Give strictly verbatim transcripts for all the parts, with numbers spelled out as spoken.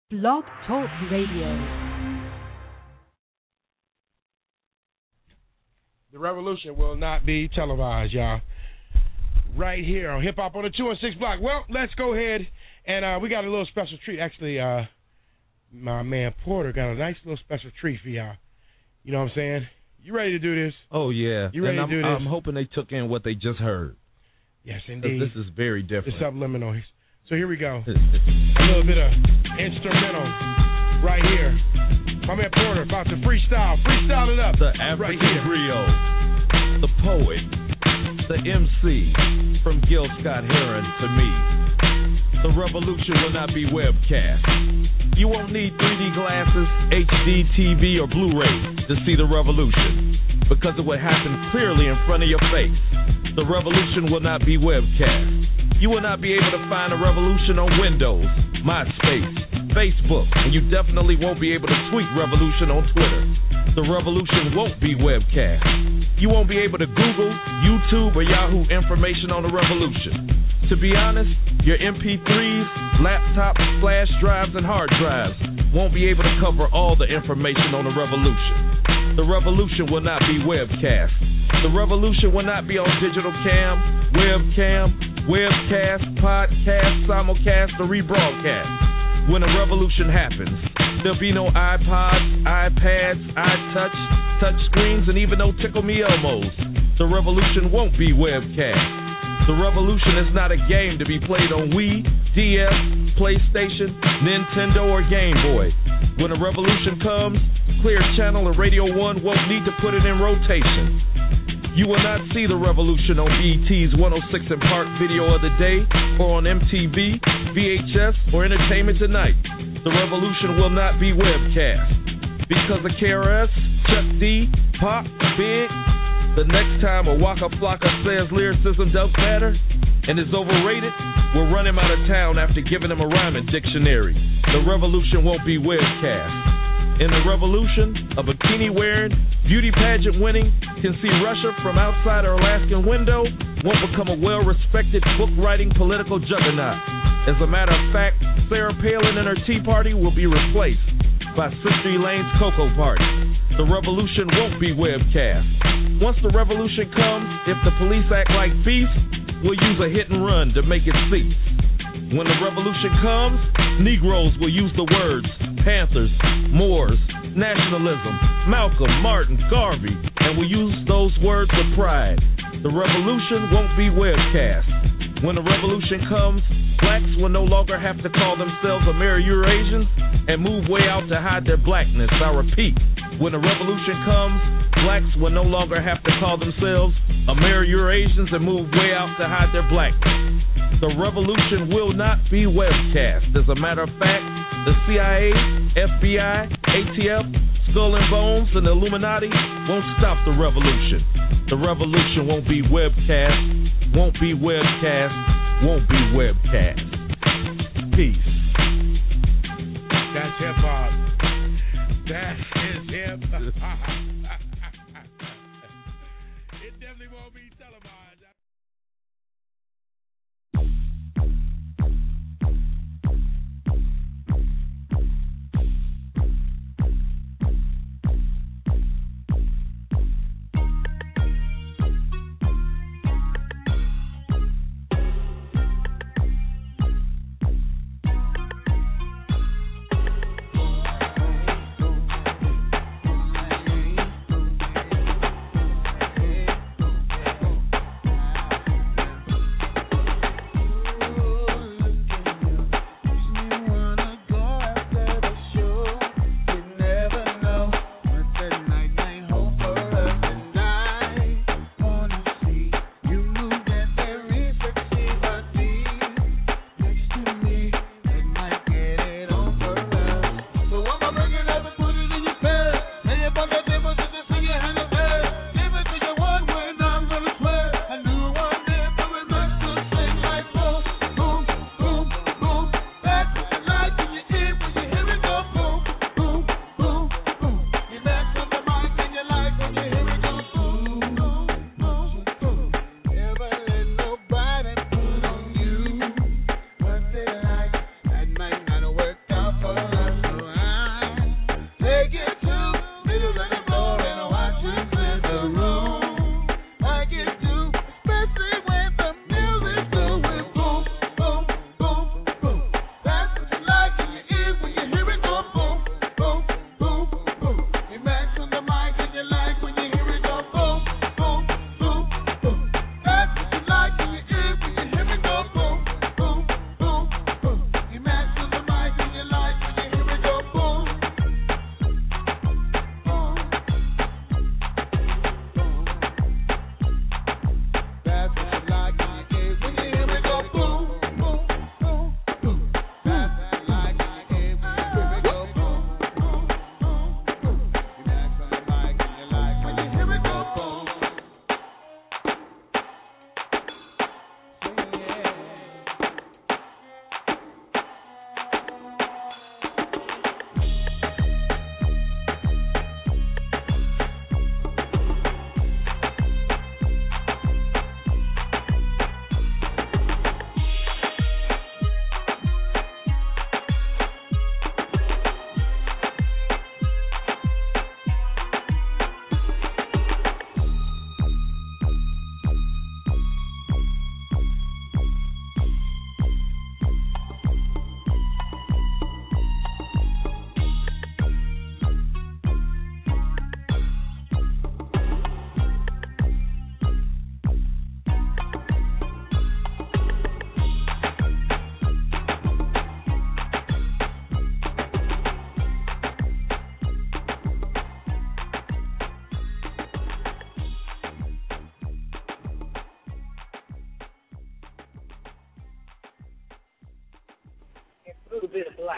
Blog Talk Radio. The revolution will not be televised, y'all. Right here on Hip Hop on the two and six block. Well, let's go ahead and uh, we got a little special treat. Actually, uh, my man Porter got a nice little special treat for y'all. You know what I'm saying? You ready to do this? Oh, yeah. You ready and to I'm, do this? I'm hoping they took in what they just heard. Yes, indeed. This is very different. It's subliminal. So here we go. A little bit of instrumental right here. My man Porter about to freestyle. Freestyle it up. The African right griot, the poet, the M C, from Gil Scott Heron to me. The revolution will not be webcast. You won't need three D glasses, H D T V, or Blu-ray to see the revolution, because it will happen clearly in front of your face. The revolution will not be webcast. You will not be able to find a revolution on Windows, MySpace, Facebook, and you definitely won't be able to tweet revolution on Twitter. The revolution won't be webcast. You won't be able to Google, YouTube, or Yahoo information on the revolution. To be honest, your M P threes, laptops, flash drives, and hard drives won't be able to cover all the information on the revolution. The revolution will not be webcast. The revolution will not be on digital cam, webcam, webcast, podcast, simulcast, or rebroadcast. When a revolution happens, there'll be no iPods, iPads, iTouch, touch screens, and even no Tickle Me Elmos. The revolution won't be webcast. The revolution is not a game to be played on Wii, D S, PlayStation, Nintendo, or Game Boy. When a revolution comes, Clear Channel or Radio One won't need to put it in rotation. You will not see the revolution on B E T's one oh six and Park Video of the Day, or on M T V, V H S, or Entertainment Tonight. The revolution will not be webcast. Because of K R S, Chuck D, Pop, Big, the next time a Waka Flocka says lyricism does matter and is overrated, we'll run him out of town after giving him a rhyming dictionary. The revolution won't be webcast. In the revolution, a bikini-wearing, beauty pageant-winning, can see Russia from outside her Alaskan window, won't become a well-respected, book-writing political juggernaut. As a matter of fact, Sarah Palin and her Tea Party will be replaced by Sister Elaine's Cocoa Party. The revolution won't be webcast. Once the revolution comes, if the police act like thieves, we'll use a hit and run to make it cease. When the revolution comes, Negroes will use the words Panthers, Moors, nationalism, Malcolm, Martin, Garvey, and will use those words with pride. The revolution won't be webcast. When the revolution comes, blacks will no longer have to call themselves Ameri-Eurasians and move way out to hide their blackness. I repeat, when the revolution comes, blacks will no longer have to call themselves Ameri-Eurasians and move way out to hide their blackness. The revolution will not be webcast. As a matter of fact, the C I A, F B I, A T F, Skull and Bones, and the Illuminati won't stop the revolution. The revolution won't be webcast, won't be webcast, won't be webcast. Peace. That's hip-hop. That is hip-hop. It definitely won't be televised.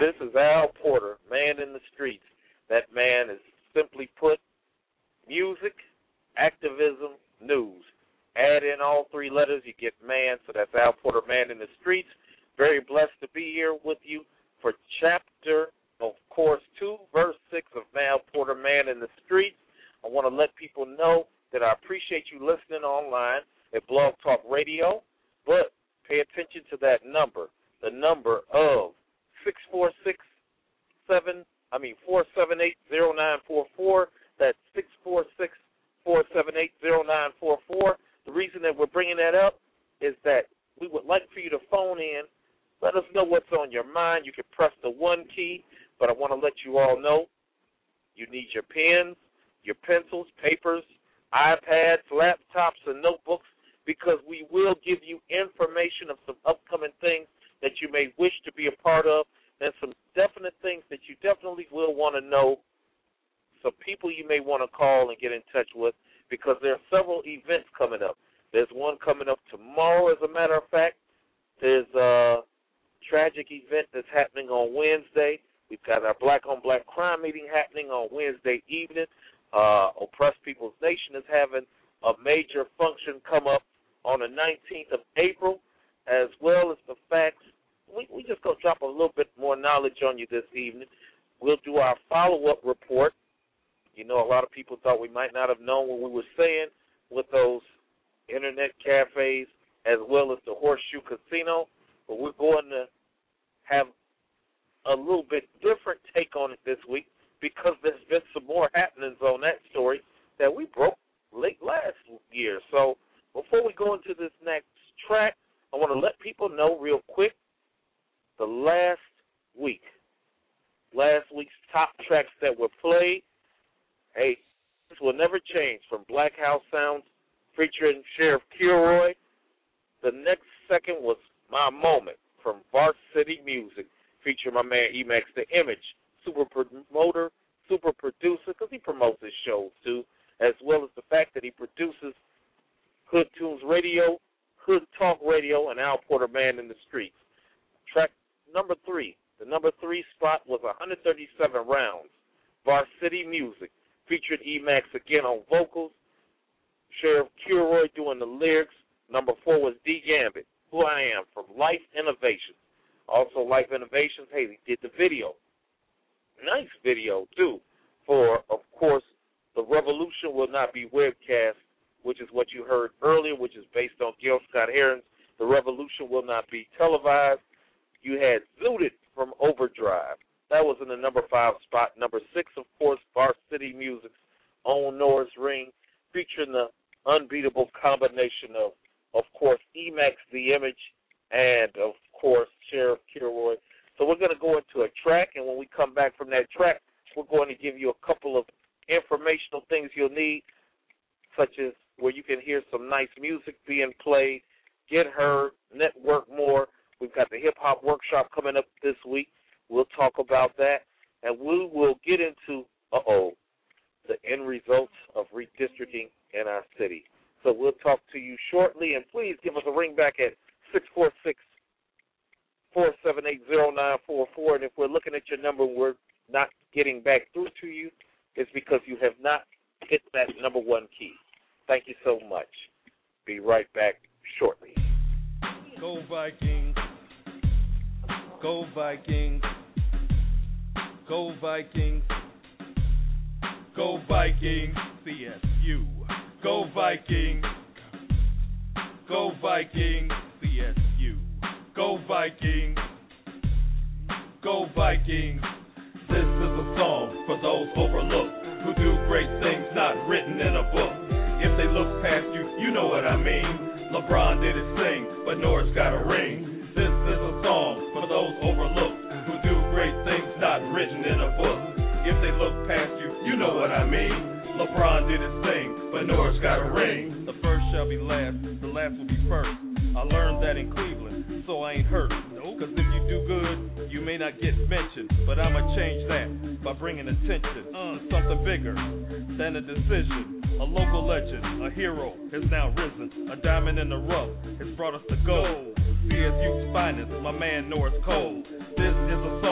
This is Al Porter, Man in the Streets. That man is simply put music, activism, news. Add in all three letters, you get man. So that's Al Porter, Man in the Streets. Very blessed to be here with you for chapter, of course, two, verse six of Al Porter, Man in the Streets. I want to let people know that I appreciate you listening online at Blog Talk Radio, but pay attention to that number, the number of six four six seven, I mean four seven eight zero nine four four. That's six four six, four seven eight zero nine four four. The reason that we're bringing that up is that we would like for you to phone in. Let us know what's on your mind. You can press the one key, but I want to let you all know you need your pens, your pencils, papers, iPads, laptops, and notebooks, because we will give you information of some upcoming things that you may wish to be a part of, and some definite things that you definitely will want to know, some people you may want to call and get in touch with, because there are several events coming up. There's one coming up tomorrow, as a matter of fact. There's a tragic event that's happening on Wednesday. We've got our Black on Black crime meeting happening on Wednesday evening. Uh, Oppressed People's Nation is having a major function come up on the nineteenth of April, as well as the facts. We, we just going to drop a little bit more knowledge on you this evening. We'll do our follow-up report. You know, a lot of people thought we might not have known what we were saying with those internet cafes as well as the Horseshoe Casino, but we're going to have a little bit different take on it this week, because there's been some more happenings on that story that we broke late last year. So before we go into this next track, I want to let people know real quick the last week, last week's top tracks that were played. Hey, this will never change. From Black House Sounds featuring Sheriff Kilroy. The next second was My Moment from Varsity Music featuring my man E-Max the Image, super promoter, super producer, because he promotes his shows too, as well as the fact that he produces Hood Tunes Radio, Hood Talk Radio, and Al Porter, Man in the Streets. Track number three, the number three spot was one hundred thirty-seven rounds. Varsity Music featured E-Max again on vocals, Sheriff Kilroy doing the lyrics. Number four was D Gambit, Who I Am, from Life Innovations. Also, Life Innovations, hey, he did the video. Nice video, too, for, of course, The Revolution Will Not Be Webcast, which is what you heard earlier, which is based on Gil Scott-Heron's The Revolution Will Not Be Televised. You had Zooted from Overdrive. That was in the number five spot. Number six, of course, Varsity Music's own Norris Ring, featuring the unbeatable combination of, of course, E-Max the Image and, of course, Sheriff Kilroy. So we're going to go into a track, and when we come back from that track, we're going to give you a couple of informational things you'll need, such as where you can hear some nice music being played, get heard, network more. We've got the hip-hop workshop coming up this week. We'll talk about that, and we will get into, uh-oh, the end results of redistricting in our city. So we'll talk to you shortly, and please give us a ring back at six four six, four seven eight, zero nine four four, and if we're looking at your number and we're not getting back through to you, it's because you have not hit that number one key. Thank you so much. Be right back shortly. Go Vikings. Go Vikings. Go Vikings. Go Vikings. C S U. Go Vikings. Go Vikings. C S U. Go Vikings. Go Vikings. This is a song for those overlooked who do great things not written in a book. If they look past you, you know what I mean. LeBron did his thing, but Norris got a ring. This is a song for those overlooked who do great things not written in a book. If they look past you, you know what I mean. LeBron did his thing, but Norris got a ring. The first shall be last, the last will be first. I learned that in Cleveland, so I ain't hurt. Cause if you do good, you may not get mentioned, but I'ma change that by bringing attention uh, to something bigger than a decision. A local legend, a hero, has now risen. A diamond in the rough has brought us to gold. C S U's finest, my man Norris Cole. This is a song for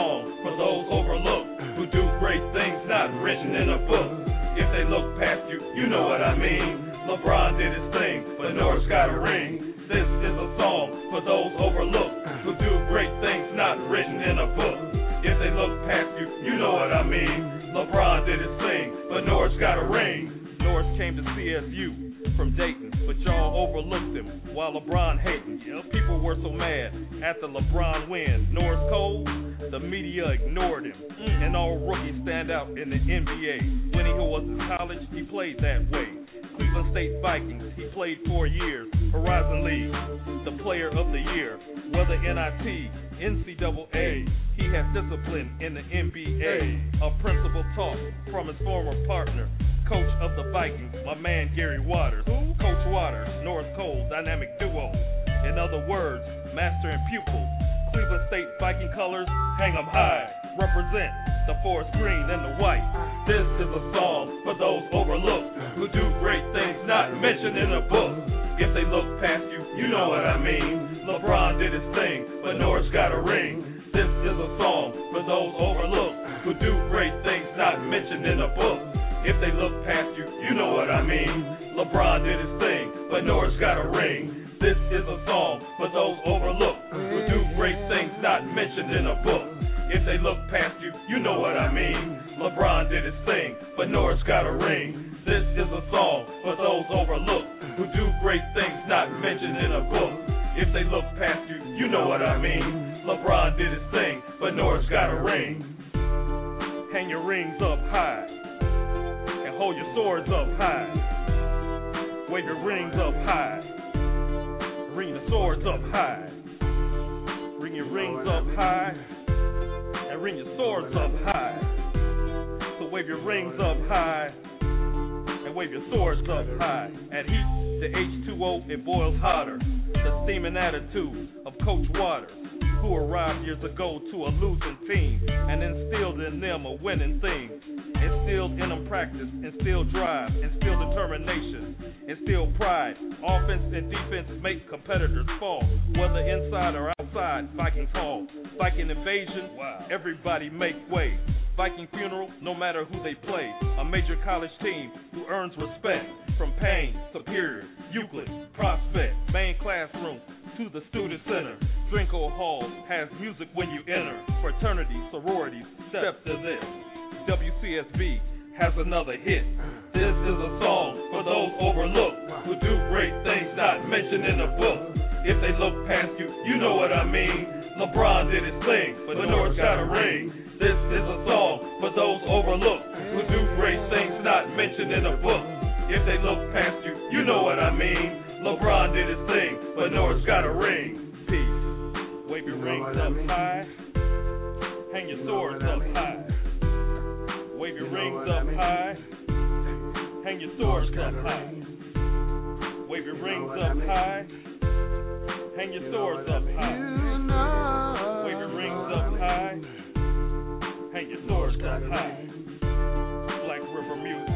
for those overlooked who do great things not written in a book. If they look past you, you know what I mean. LeBron did his thing, but Norris got a ring. This is a song for those overlooked who do great things not written in a book. If they look past you, you know what I mean. LeBron did his thing, but Norris got a ring. Norris came to C S U from Dayton, but y'all overlooked him while LeBron hating. People were so mad after LeBron win. Norris Cole, the media ignored him, and all rookies stand out in the N B A. When he was in college, he played that way. Cleveland State Vikings, he played four years. Horizon League, the player of the year. Whether N I T, N C double A, he has discipline in the N B A. A principal talk from his former partner, coach of the Vikings, my man Gary Waters. Coach Waters, Norris Cole, dynamic duo. In other words, master and pupil. Cleveland State Viking colors, hang 'em high. Represent the forest green and the white. This is a song for those overlooked who do great things not mentioned in a book. If they look past you, you know what I mean. LeBron did his thing, but Norris got a ring. This is a song for those overlooked who do great things not mentioned in a book. If they look past you, you know what I mean. LeBron did his thing, but Norris got a ring. This is a song for those overlooked who do great things not mentioned in a book. If they look past you, you know what I mean. LeBron did his thing, but Norris got a ring. This is a song for those overlooked who do great things not mentioned in a book. If they look past you, you know what I mean. LeBron did his thing, but Norris got a ring. Hang your rings up high and hold your swords up high. Wave your rings up high. Ring the swords up high. Ring your rings up high and ring your swords up high. So wave your rings up high and wave your swords up high. At heat, the H two O, it boils hotter. The steaming attitude of Coach Waters, who arrived years ago to a losing team and instilled in them a winning thing. Instilled in them practice, instilled drive, instilled determination, instilled pride. Offense and defense make competitors fall. Whether inside or outside, Vikings fall. Viking invasion, wow. Everybody make way. Viking funeral, no matter who they play. A major college team who earns respect. From Payne, Superior, Euclid, Prospect, main classroom to the student center. Drinko Hall has music when you enter. Fraternities, sororities, step to this. W C S B has another hit. This is a song for those overlooked who do great things not mentioned in a book. If they look past you, you know what I mean. LeBron did his thing, but Norris got a ring. This is a song for those overlooked who do great things not mentioned in a book. If they look past you, you know what I mean. LeBron did his thing, but Norris got a ring. Peace. Wave your rings up high. Hang your swords up high. Wave your rings up high. Hang your swords up high. Wave your rings up high. Hang your swords up high. Wave your rings up high. Hang your swords up high. Black River Music.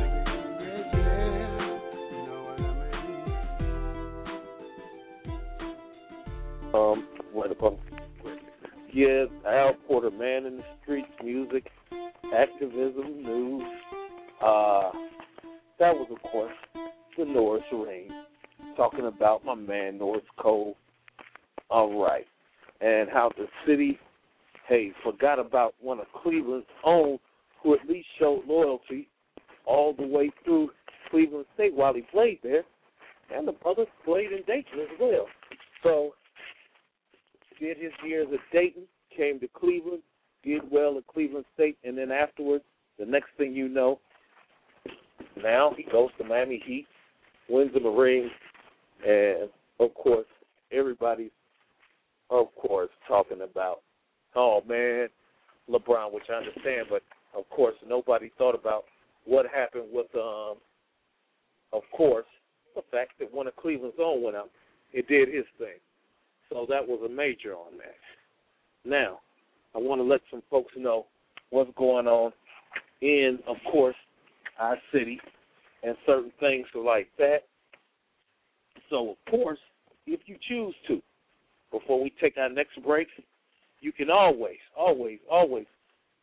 Um, what about? Yeah, Al Porter, Man in the Streets, music, activism, news. Uh, that was, of course, the Norris ring. Talking about my man, Norris Cole. All right. And how the city, hey, forgot about one of Cleveland's own who at least showed loyalty all the way through Cleveland State while he played there. And the brother played in Dayton as well. So, did his years at Dayton, came to Cleveland, did well at Cleveland State, and then afterwards, the next thing you know, now he goes to Miami Heat, wins him a ring, and, of course, everybody's, of course, talking about, oh, man, LeBron, which I understand, but, of course, nobody thought about what happened with, um, of course, the fact that one of Cleveland's own went out. It did his thing. So that was a major on that. Now, I want to let some folks know what's going on in, of course, our city and certain things like that. So, of course, if you choose to, before we take our next break, you can always, always, always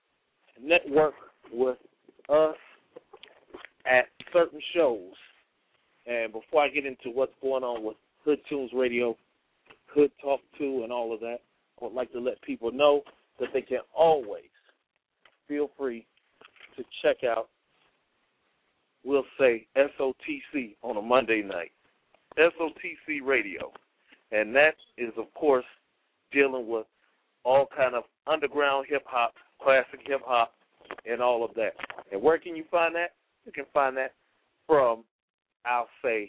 network with us at certain shows. And before I get into what's going on with Hood Tunes Radio, Hood Talk two, and all of that, I would like to let people know that they can always feel free to check out, we'll say, S O T C on a Monday night. S O T C Radio. And that is, of course, dealing with all kind of underground hip-hop, classic hip-hop, and all of that. And where can you find that? You can find that from, I'll say,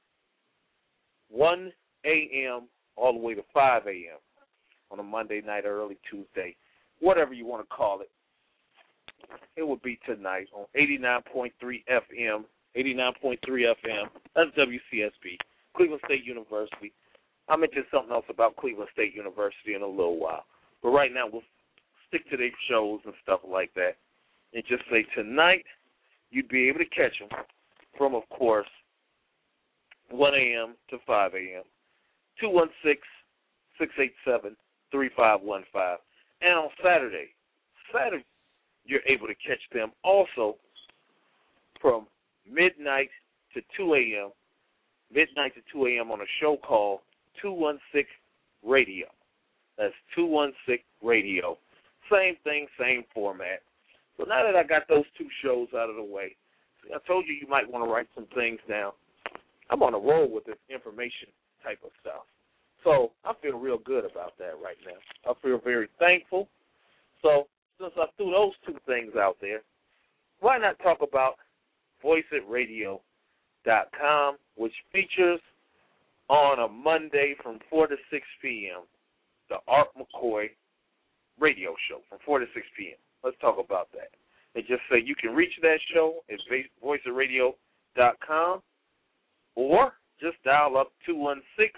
one a.m. all the way to five a.m. on a Monday night or early Tuesday, whatever you want to call it. It would be tonight on eighty-nine point three F M, eighty-nine point three F M, that's W C S B, Cleveland State University. I'll mention something else about Cleveland State University in a little while. But right now, we'll stick to their shows and stuff like that and just say tonight you'd be able to catch them from, of course, one a.m. to five a.m., two one six, six eight seven, three five one five. And on Saturday, Saturday, you're able to catch them also from midnight to two a.m., midnight to two a.m. on a show called two one six Radio. That's two one six Radio. Same thing, same format. So now that I got those two shows out of the way, I told you you might want to write some things down. I'm on a roll with this information type of stuff. So I feel real good about that right now. I feel very thankful. So since I threw those two things out there, why not talk about voice it radio dot com, which features on a Monday from four to six p.m., the Art McCoy radio show from four to six p.m. Let's talk about that. And just say you can reach that show at voice it radio dot com or just dial up two one six,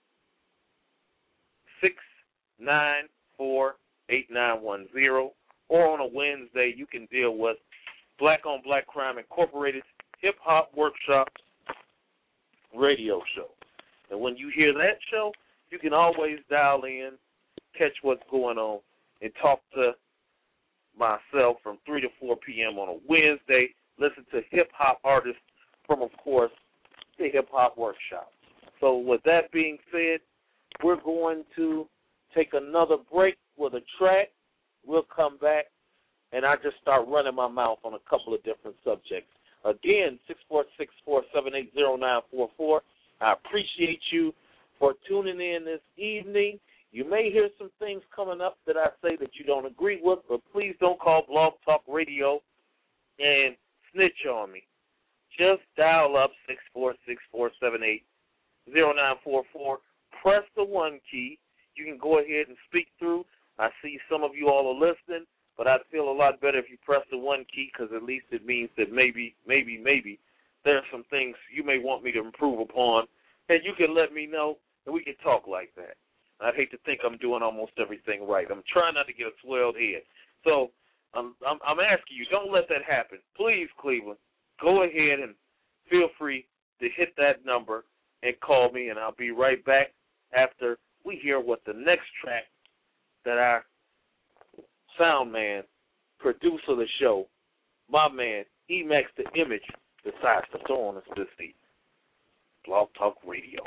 six nine four, eight nine one zero. Or on a Wednesday, you can deal with Black on Black Crime Incorporated Hip-Hop Workshops radio show. And when you hear that show, you can always dial in, catch what's going on, and talk to myself from three to four p.m. on a Wednesday. Listen to hip-hop artists from, of course, the Hip-Hop Workshop. So with that being said, we're going to take another break with a track. We'll come back, and I just start running my mouth on a couple of different subjects. Again, six four six, four seven eight, zero nine four four. I appreciate you for tuning in this evening. You may hear some things coming up that I say that you don't agree with, but please don't call Blog Talk Radio and snitch on me. Just dial up six four six, four seven eight, zero nine four four. Press the one key. You can go ahead and speak through. I see some of you all are listening, but I'd feel a lot better if you press the one key because at least it means that maybe, maybe, maybe there are some things you may want me to improve upon, and you can let me know, and we can talk like that. I'd hate to think I'm doing almost everything right. I'm trying not to get a swelled head. So I'm, I'm, I'm asking you, don't let that happen. Please, Cleveland, go ahead and feel free to hit that number and call me, and I'll be right back after we hear what the next track that our sound man, producer of the show, my man, E-Max the Image, decides to throw on us this evening. Blog Talk Radio.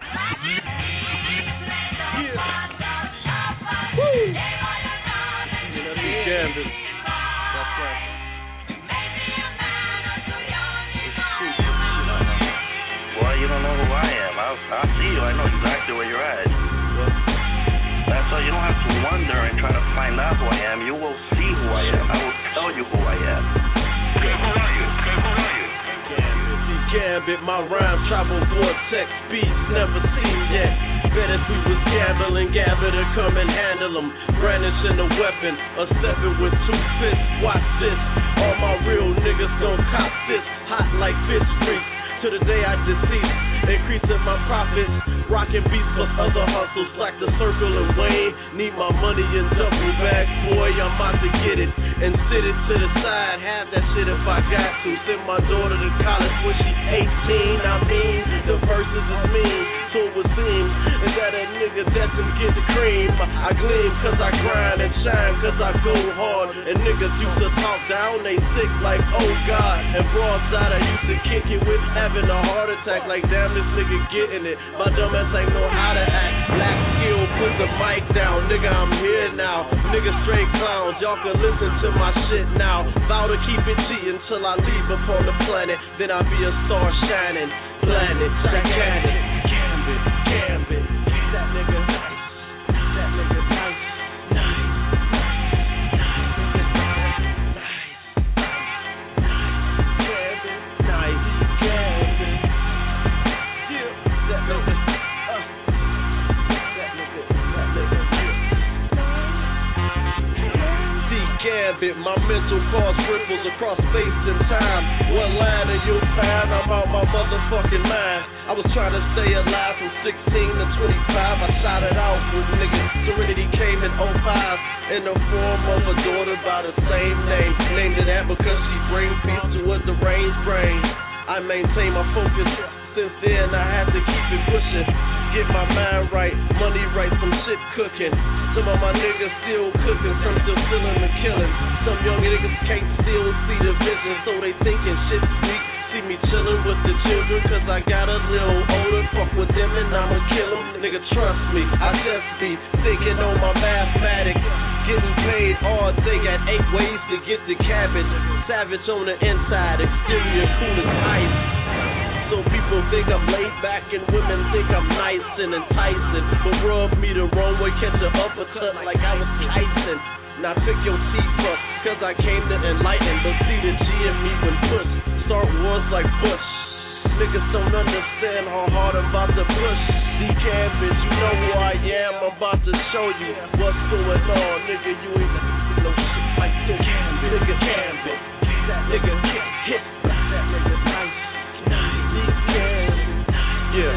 Yeah. Woo! You know, these gambit. That's right. Boy, you don't know who I am. I'll, I'll see you. I know exactly where you're at. That's why you don't have to wonder and try to find out who I am. You will see who I am. I will tell you who I am. Okay, who are you? Okay, who are you? Gambit, my rhyme travel vortex beats never seen yet. Bet if we was gambling, gather to come and handle them. Brandishing a weapon, a seven with two fists. Watch this, all my real niggas gon' cop this. Hot like fish streaks. To the day I deceased, increasing my profits. Rockin' beats plus other hustles like the Circle and Wayne. Need my money in duffel bags, boy, I'm about to get it. And sit it to the side, have that shit if I got to. Send my daughter to college when she eighteen. I mean, the verses is mean, so it would seem is that a nigga destined to get the cream. I gleam cause I grind and shine cause I go hard. And niggas used to talk down, they sick like, oh God. And broadside I used to kick it with having a heart attack. Like damn, this nigga getting it. My dumb ass ain't know how to act. Black skill, put the mic down. Nigga, I'm here now. Nigga straight clowns, y'all can listen to my shit now. Vow to keep it G until I leave upon the planet. Then I'll be a star shining. Planet, gigantic. Gambit, gambit. That nigga nice. That nigga nice. Nice. My mental cause ripples across space and time. One line of your time, I'm out my motherfucking mind. I was trying to stay alive from sixteen to twenty-five. I shot it out with niggas. Serenity came in oh five in the form of a daughter by the same name. Named it that because she brings peace to a deranged brain. I maintain my focus. Since then I had to keep it pushing. Get my mind right, money right, some shit cooking. Some of my niggas still cooking, some still stealing and killing. Some young niggas can't still see the vision, so they thinking shit sweet. See me chillin' with the children, cause I got a little older. Fuck with them and I'ma kill them. Nigga, trust me, I just be thinking on my mathematics. Getting paid all day, got eight ways to get the cabbage. Savage on the inside, exterior cool as ice. So people think I'm laid back and women think I'm nice and enticing. But rub me the wrong way, catch an uppercut like I was Tyson. Now pick your teeth up, cause I came to enlighten. But see the G in me when push, start wars like Bush. Niggas don't understand how hard I'm about to push. D-Cabbage, you know who I am, I'm about to show you what's going on. Nigga, you ain't see no shit like this. Nigga, Cabbage, that nigga hit, hit. That nigga nice. Yeah.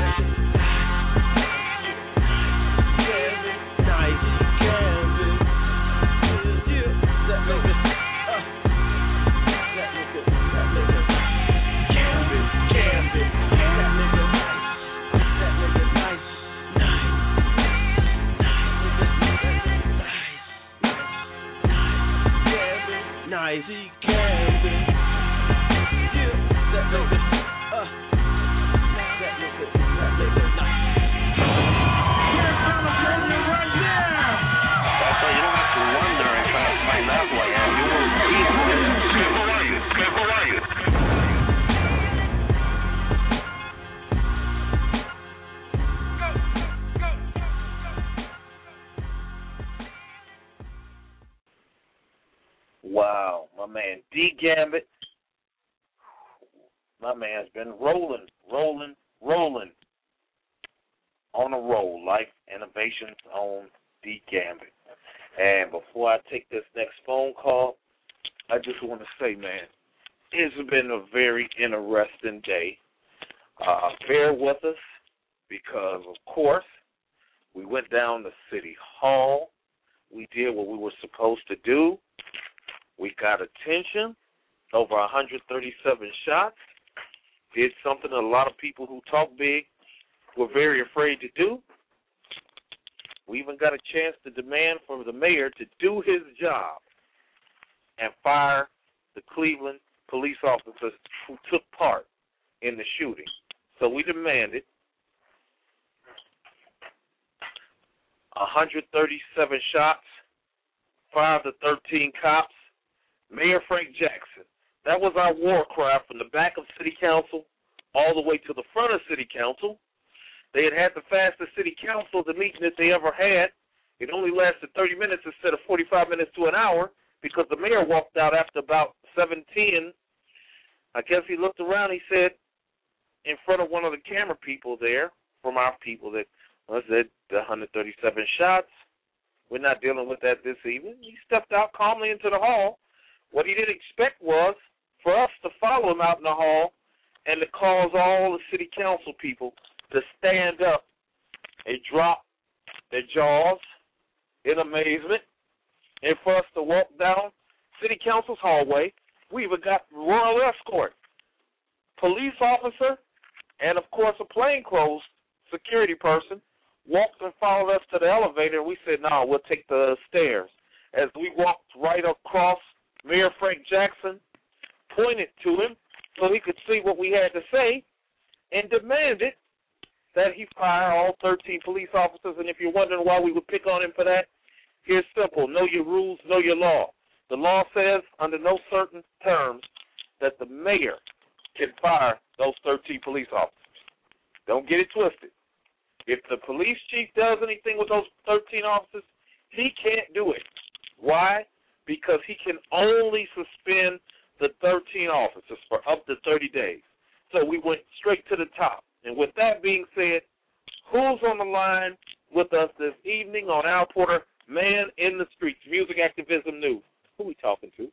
Nice, he can be. Yeah, that nigga. Uh, that nigga, that nigga nice. That's why you don't have to wonder and try to find out who I am. You will see who I am. Who are you? Who are you? Wow, my man D Gambit. My man's been rolling, rolling, rolling. On a roll, Life Innovations on D Gambit. And before I take this next phone call, I just want to say, man, it's been a very interesting day. Uh, bear with us because, of course, we went down to City Hall. We did what we were supposed to do. We got attention, over one hundred thirty-seven shots, did something that a lot of people who talk big were very afraid to do. We even got a chance to demand from the mayor to do his job and fire the Cleveland police officers who took part in the shooting. So we demanded one hundred thirty-seven shots, five to thirteen cops, Mayor Frank Jackson. That was our war cry from the back of City Council all the way to the front of City Council. They had had the fastest City Council, the meeting that they ever had. It only lasted thirty minutes instead of forty-five minutes to an hour because the mayor walked out after about seven ten. I guess he looked around, he said, in front of one of the camera people there, from our people, that well, said the one hundred thirty-seven shots. We're not dealing with that this evening. He stepped out calmly into the hall. What he didn't expect was for us to follow him out in the hall and to cause all the city council people to stand up and drop their jaws in amazement, and for us to walk down City Council's hallway. We even got royal escort, police officer, and, of course, a plainclothes security person walked and followed us to the elevator, and we said, no, we'll take the stairs. As we walked right across, Mayor Frank Jackson pointed to him so he could see what we had to say and demanded that he fire all thirteen police officers. And if you're wondering why we would pick on him for that, here's simple. Know your rules, know your law. The law says under no certain terms that the mayor can fire those thirteen police officers. Don't get it twisted. If the police chief does anything with those thirteen officers, he can't do it. Why? Because he can only suspend the thirteen officers for up to thirty days. So we went straight to the top. And with that being said, who's on the line with us this evening on Al Porter, Man in the Streets, Music Activism News? Who we talking to?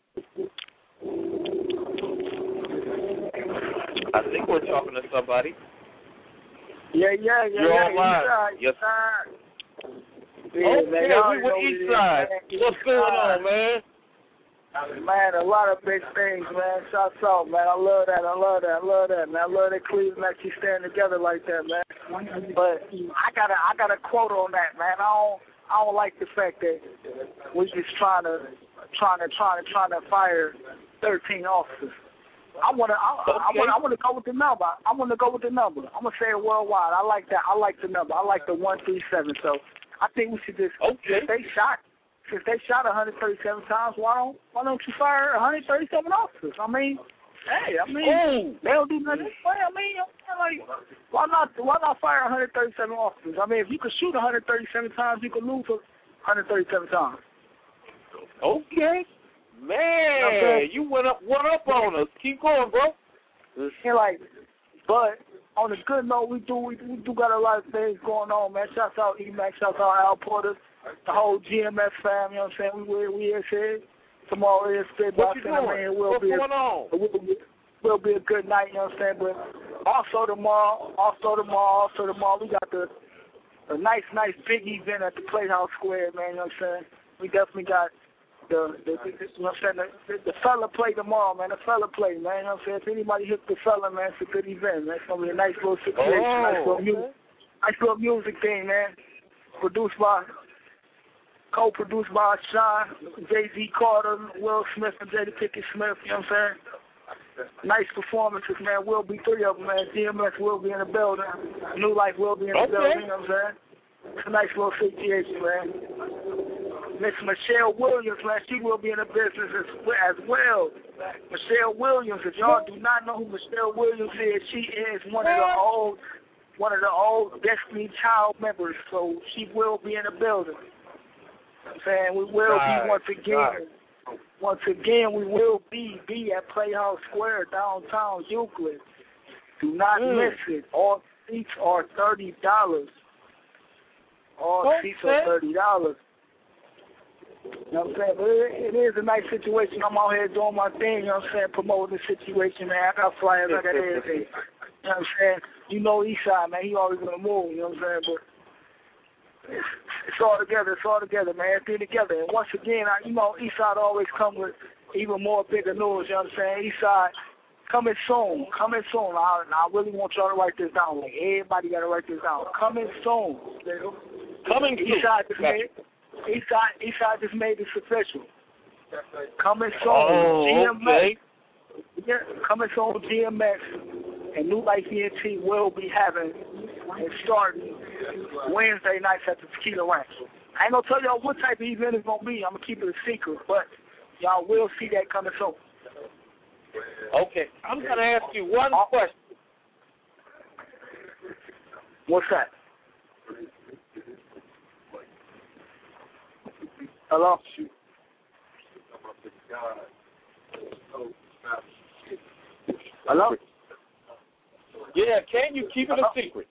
I think we're talking to somebody. Yeah, yeah, yeah. You're yeah, online. Side, yes. Yeah, okay, man, we were East Side. What's going on, man? Man, a lot of big things, man. Shouts out, man. I love that. I love that. I love that, man. I love that Cleveland actually stand together like that, man. But I got a, I got a quote on that, man. I don't, I don't like the fact that we just trying to, trying to, trying to, trying to fire thirteen officers. I wanna, I, okay. I wanna, I wanna go with the number. I wanna go with the number. I'm gonna say it worldwide. I like that. I like the number. I like the one three seven. So I think we should just, okay. if they shot. If they shot one hundred thirty-seven times, why don't why don't you fire one hundred thirty-seven officers? I mean, hey, I mean, oh. they don't do nothing. I mean, like, why not why not fire one hundred thirty-seven officers? I mean, if you could shoot one hundred thirty-seven times, you could lose one hundred thirty-seven times. Okay, man, you went up one up on us. Keep going, bro. And like, but on a good note, we do we, we do got a lot of things going on, man. Shouts out E-Mac, shouts out Al Porter. The whole G M S fam, you know what I'm saying? We we we is here. Tomorrow is Spit Boxing. I mean, it will What's be going a, on? It will be, will be a good night, you know what I'm saying? But also tomorrow, also tomorrow, also tomorrow, we got the a nice, nice big event at the Playhouse Square, man, you know what I'm saying? We definitely got the, the, the, the you know what I'm saying, the, the, the fella play tomorrow, man, the fella play, man, you know what I'm saying? If anybody hit the fella, man, it's a good event, man. It's going to be a nice little situation, oh, nice little okay. music, nice little music thing, man, produced by... Co-produced by Sean, Jay-Z Carter, Will Smith, and Jada Pinkett Smith, you know what I'm saying? Nice performances, man. Will be three of them, man. D M X will be in the building. New Life will be in the okay. building, you know what I'm saying? It's a nice little situation, man. Miss Michelle Williams, man, she will be in the business as, as well. Michelle Williams, if y'all do not know who Michelle Williams is, she is one of the old, one of the old Destiny Child members, so she will be in the building. I'm saying we will right. be once again. Right. Once again, we will be be at Playhouse Square downtown Euclid. Do not mm. miss it. All seats are thirty dollars. All okay. seats are thirty dollars. You know what I'm saying? But it, it is a nice situation. I'm out here doing my thing. You know what I'm saying? Promoting the situation, man. I got flyers. I got everything. You know what I'm saying? You know Eastside, man. He always gonna move. You know what I'm saying? But It's, it's all together. It's all together, man. Everything together. And once again, I, you know, Eastside always come with even more bigger news. You know what I'm saying? Eastside coming soon. Coming soon. I, I really want y'all to write this down. Like everybody got to write this down. Coming soon. Coming soon. Eastside just made. Eastside. Eastside just made this official. Coming soon. Oh, G M X. okay. Yeah, coming soon. G M X and New Life E N T will be having and starting Wednesday nights at the Tequila Ranch. I ain't gonna tell y'all what type of event it's gonna be. I'm gonna keep it a secret, but y'all will see that coming soon. Okay, I'm gonna ask you one question. What's that? Hello? Hello? Yeah, can you keep it a secret?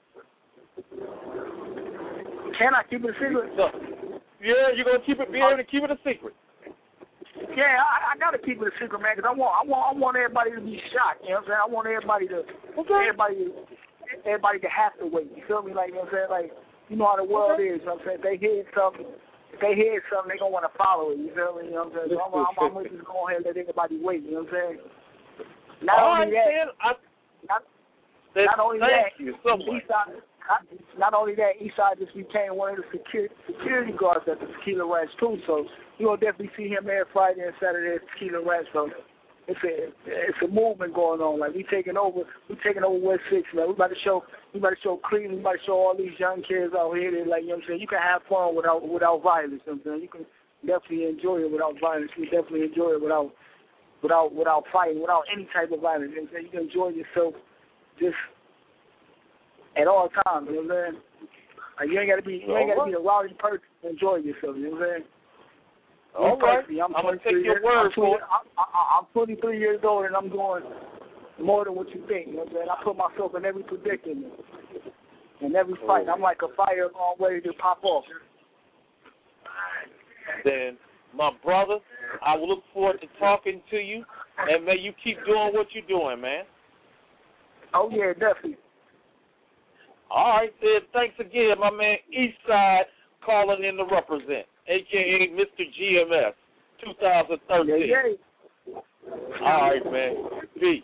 Can I keep it a secret? No. Yeah, you're gonna keep it. Be able to keep it a secret. Yeah, I, I gotta keep it a secret, man, because I want, I want, I want everybody to be shocked. You know what I'm saying? I want everybody to, okay. everybody, to, everybody to have to wait. You feel me? Like, you know what I'm saying? Like, you know how the world is. You know what I'm saying? If they hear something, if they hear something, they gonna want to follow it. You feel me? You know what I'm saying? So I'm, I'm, I'm gonna just go ahead and let everybody wait. You know what I'm saying? Not All only right, that, then, I, not, then not only thank that, you so much. Eastside, not only that, Eastside just became one of the security security guards at the Tequila Ranch too. So you will definitely see him every Friday and Saturday at Tequila Ranch. So it's a it's a movement going on. Like we taking over, we taking over West Six, man. We about to show, we about to show Cleveland, we about to show all these young kids out here that, like, you know what I'm saying, you can have fun without without violence. You know what I'm saying? You can definitely enjoy it without violence. You can definitely enjoy it without without without fighting, without any type of violence. You know what I'm saying? You can enjoy yourself just at all times. You know what I'm saying? Like, you ain't gotta be you ain't gotta be a rowdy person to enjoy yourself. You know what I'm saying? All right. I'm, I'm going to take your word for it. I'm, I'm twenty-three years old, and I'm doing more than what you think. You know what I'm saying? I put myself in every predicament, in every fight. I'm like a fire alarm ready to pop off. Then, my brother, I will look forward to talking to you, and may you keep doing what you're doing, man. Oh, yeah, definitely. All right, then. Thanks again, my man Eastside calling in to represent, a k a. Mister G M S, twenty thirteen. Yeah, yeah. All right, man. Peace.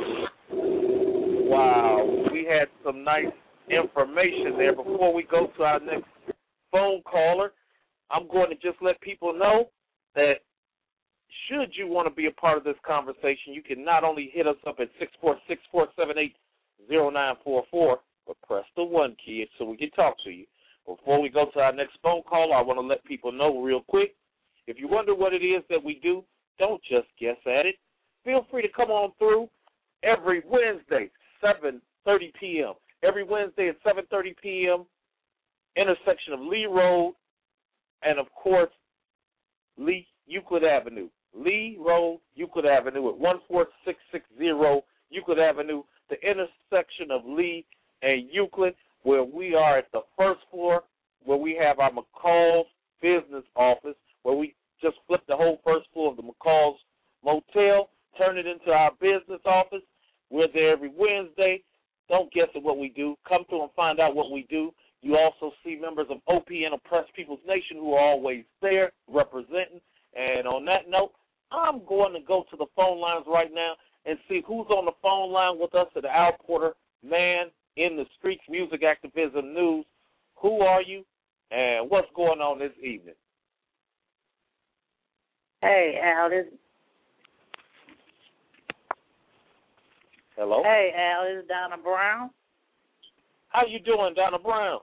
Wow. We had some nice information there. Before we go to our next phone caller, I'm going to just let people know that should you want to be a part of this conversation, you can not only hit us up at six four six, four seven eight, zero nine four four, but press the one key so we can talk to you. Before we go to our next phone call, I want to let people know real quick, if you wonder what it is that we do, don't just guess at it. Feel free to come on through every Wednesday, seven thirty p.m. Every Wednesday at seven thirty p.m., intersection of Lee Road and, of course, Lee Euclid Avenue. Lee Road, Euclid Avenue at one four six six zero Euclid Avenue, the intersection of Lee and Euclid, where we are at the first floor, where we have our McCall's business office, where we just flip the whole first floor of the McCall's Motel, turn it into our business office. We're there every Wednesday. Don't guess at what we do. Come through and find out what we do. You also see members of O P N, Oppressed People's Nation, who are always there representing. And on that note, I'm going to go to the phone lines right now and see who's on the phone line with us at the Al Porter Man in the Streets Music Activism News. Who are you and what's going on this evening? Hey, Al. This... Hello? Hey, Al. This is Donna Brown. How you doing, Donna Brown?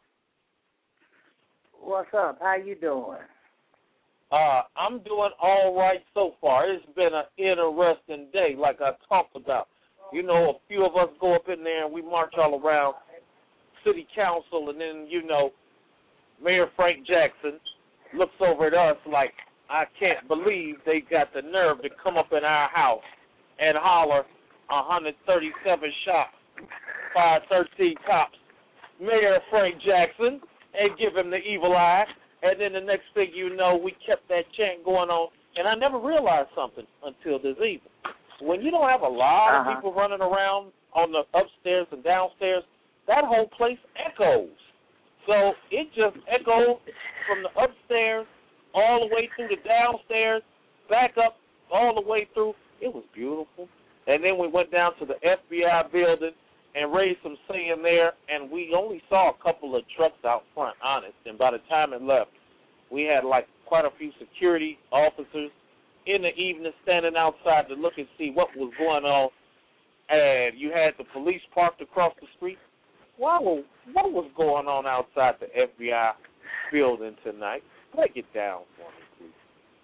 What's up? How you doing? Uh, I'm doing all right so far. It's been an interesting day, like I talked about. You know, a few of us go up in there and we march all around city council, and then, you know, Mayor Frank Jackson looks over at us like, I can't believe they got the nerve to come up in our house and holler one hundred thirty-seven shots, five thirteen cops, Mayor Frank Jackson, and give him the evil eye. And then the next thing you know, we kept that chant going on. And I never realized something until this evening. When you don't have a lot uh-huh. of people running around on the upstairs and downstairs, that whole place echoes. So it just echoed from the upstairs all the way through the downstairs, back up all the way through. It was beautiful. And then we went down to the F B I building and raised some singing there, and we only saw a couple of trucks out front, honest. And by the time it left, we had like quite a few security officers in the evening standing outside to look and see what was going on. And you had the police parked across the street. What was, what was going on outside the F B I building tonight? Break it down for me, please.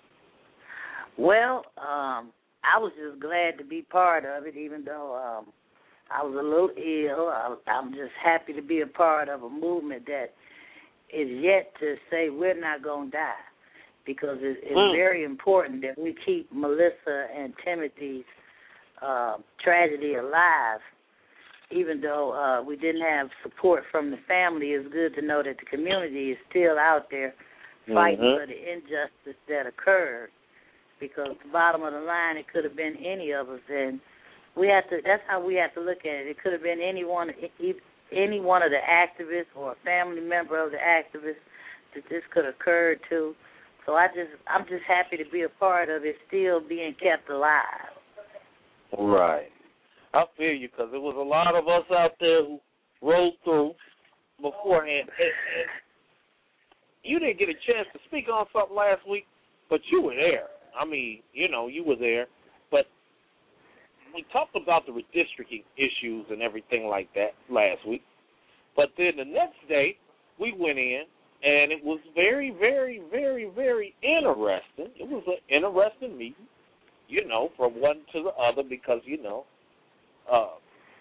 Well, um, I was just glad to be part of it, even though um, I was a little ill. I, I'm just happy to be a part of a movement that is yet to say we're not going to die, because it, it's mm. very important that we keep Melissa and Timothy's uh, tragedy alive. Even though uh, we didn't have support from the family, it's good to know that the community is still out there fighting mm-hmm. for the injustice that occurred. Because the bottom of the line, it could have been any of us, and we have to. That's how we have to look at it. It could have been anyone, any one of the activists or a family member of the activists that this could occur to. So I just, I'm just happy to be a part of it, still being kept alive. Right. I feel you, because there was a lot of us out there who rolled through beforehand. And, and you didn't get a chance to speak on something last week, but you were there. I mean, you know, you were there. But we talked about the redistricting issues and everything like that last week. But then the next day, we went in, and it was very, very, very, very interesting. It was an interesting meeting, you know, from one to the other because, you know, uh,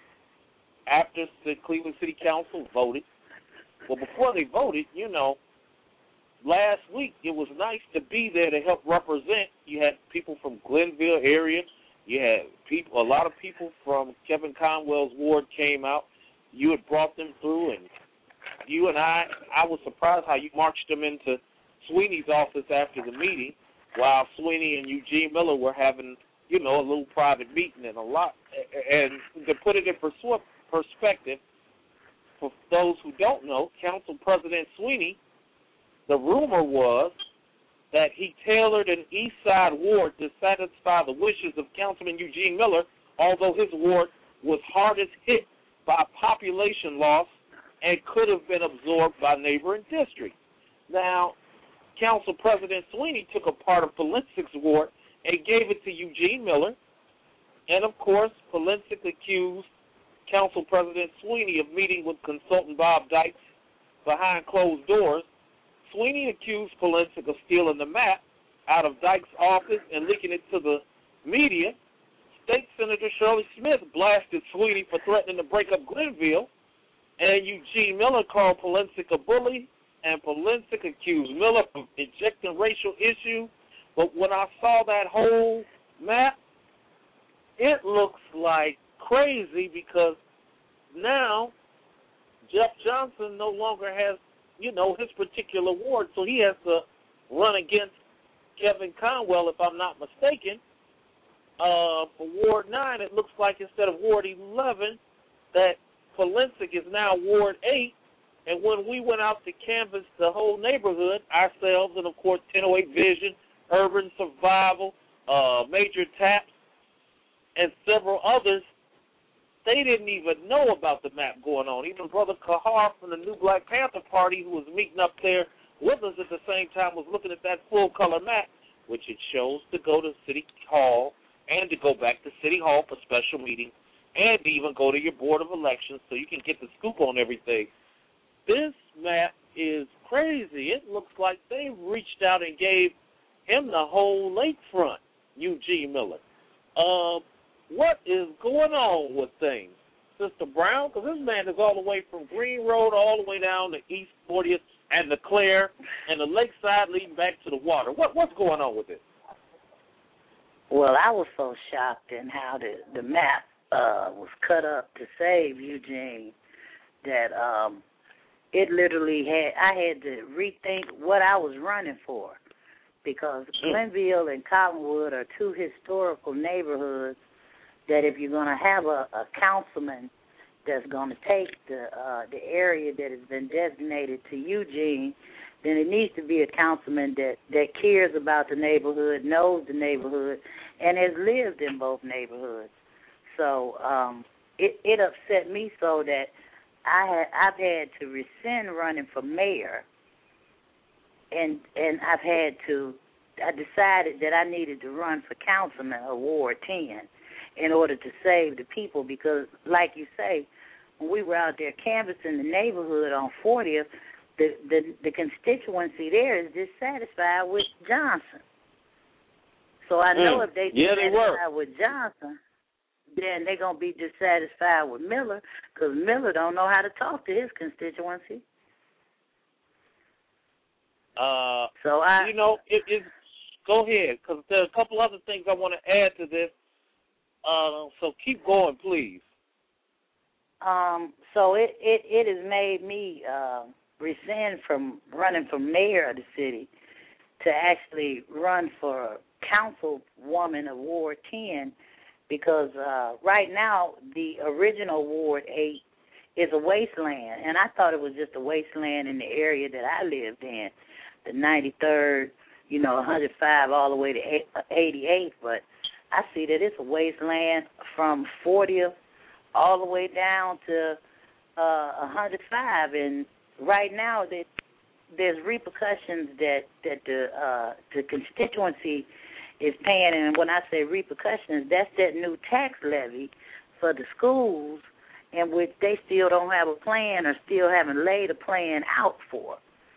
after the Cleveland City Council voted, well, before they voted, you know, last week it was nice to be there to help represent. You had people from Glenville area. You had people, a lot of people from Kevin Conwell's ward came out. You had brought them through, and you and I, I was surprised how you marched them into Sweeney's office after the meeting while Sweeney and Eugene Miller were having, you know, a little private meeting and a lot. And to put it in perspective, for those who don't know, Council President Sweeney, the rumor was that he tailored an East Side ward to satisfy the wishes of Councilman Eugene Miller, although his ward was hardest hit by population loss and could have been absorbed by neighboring districts. Now, Council President Sweeney took a part of Polensic's ward and gave it to Eugene Miller, and of course, Polensik accused Council President Sweeney of meeting with consultant Bob Dykes behind closed doors. Sweeney accused Polensik of stealing the map out of Dykes' office and leaking it to the media. State Senator Shirley Smith blasted Sweeney for threatening to break up Glenville, and Eugene Miller called Polensik a bully, and Polensik accused Miller of injecting racial issues. But when I saw that whole map, it looks like crazy because now Jeff Johnson no longer has, you know, his particular ward, so he has to run against Kevin Conwell, if I'm not mistaken. Uh, for Ward nine, it looks like instead of Ward eleven, that Polensik is now Ward eight, and when we went out to canvass the whole neighborhood, ourselves and, of course, ten oh eight Vision, Urban Survival, uh, Major Taps, and several others, they didn't even know about the map going on. Even Brother Kahar from the New Black Panther Party, who was meeting up there with us at the same time, was looking at that full-color map, which it shows to go to City Hall and to go back to City Hall for special meetings and to even go to your Board of Elections so you can get the scoop on everything. This map is crazy. It looks like they reached out and gave him the whole lakefront, Eugene Miller. Uh, what is going on with things, Sister Brown? Because this man is all the way from Green Road all the way down to East fortieth and the Clare and the lakeside leading back to the water. What What's going on with it? Well, I was so shocked in how the, the map uh, was cut up to save Eugene that um, it literally had, I had to rethink what I was running for because Glenville and Cottonwood are two historical neighborhoods that if you're going to have a, a councilman that's going to take the uh, the area that has been designated to Eugene, then it needs to be a councilman that, that cares about the neighborhood, knows the neighborhood, and has lived in both neighborhoods. So um, it, it upset me so that I had, I've had to rescind running for mayor, and and I've had to, I decided that I needed to run for councilman of Ward ten in order to save the people because, like you say, when we were out there canvassing the neighborhood on fortieth, the, the, the constituency there is dissatisfied with Johnson. So I know mm. if they yeah, dissatisfied with Johnson, then they're going to be dissatisfied with Miller because Miller don't know how to talk to his constituency. Uh, so I, you know, it is. Go ahead, because there are a couple other things I want to add to this. Uh, so keep going, please. Um, so it, it, it has made me uh, rescind from running for mayor of the city to actually run for councilwoman of Ward ten because uh, right now the original Ward eight is a wasteland, and I thought it was just a wasteland in the area that I lived in, the ninety-third, you know, one hundred five all the way to eighty-eighth, but I see that it's a wasteland from fortieth all the way down to uh, one hundred five, and right now that there's repercussions that that the uh, the constituency is paying, and when I say repercussions, that's that new tax levy for the schools, in which they still don't have a plan or still haven't laid a plan out for.